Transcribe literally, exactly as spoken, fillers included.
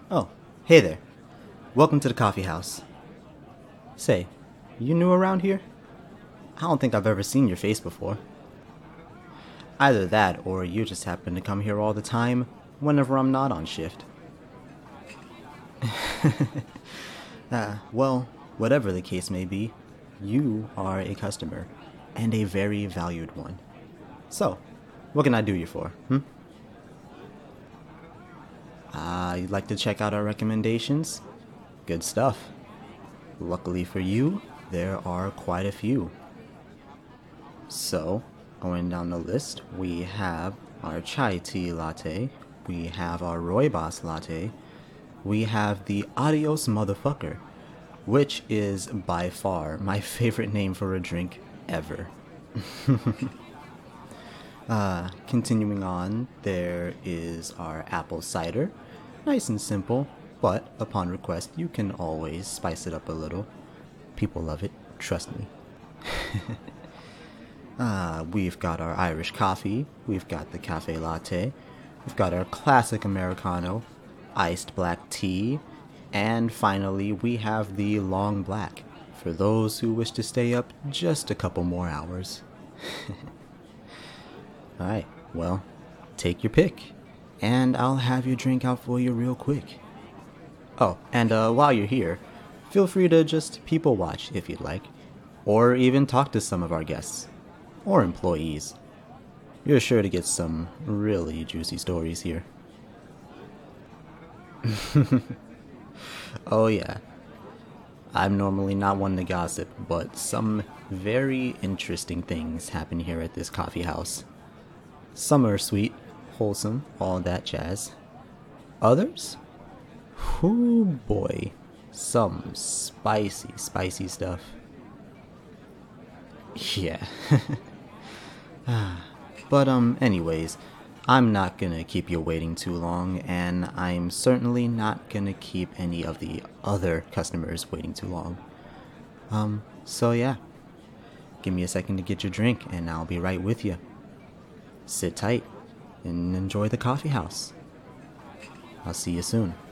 Oh, hey there. Welcome to the coffee house. Say, you new around here? I don't think I've ever seen your face before. Either that, or you just happen to come here all the time whenever I'm not on shift. uh, well, whatever the case may be, you are a customer, and a very valued one. So, what can I do you for, hmm? Ah, uh, you'd like to check out our recommendations? Good stuff. Luckily for you, there are quite a few. So, going down the list, we have our chai tea latte, we have our rooibos latte, we have the adios motherfucker, which is by far my favorite name for a drink ever. uh, continuing on, there is our apple cider. Nice and simple, but upon request, you can always spice it up a little. People love it, trust me. uh, we've got our Irish coffee, we've got the cafe latte, we've got our classic Americano, iced black tea, and finally we have the long black, for those who wish to stay up just a couple more hours. Alright, well, take your pick, and I'll have your drink out for you real quick. Oh, and uh, while you're here, feel free to just people watch if you'd like, or even talk to some of our guests, or employees. You're sure to get some really juicy stories here. Oh yeah, I'm normally not one to gossip, but some very interesting things happen here at this coffee house. Some are sweet, wholesome, all that jazz. Others? Whoo boy, some spicy, spicy stuff. Yeah. But um, anyways, I'm not gonna keep you waiting too long, and I'm certainly not gonna keep any of the other customers waiting too long. Um, so yeah, give me a second to get your drink, and I'll be right with you. Sit tight and enjoy the coffee house. I'll see you soon.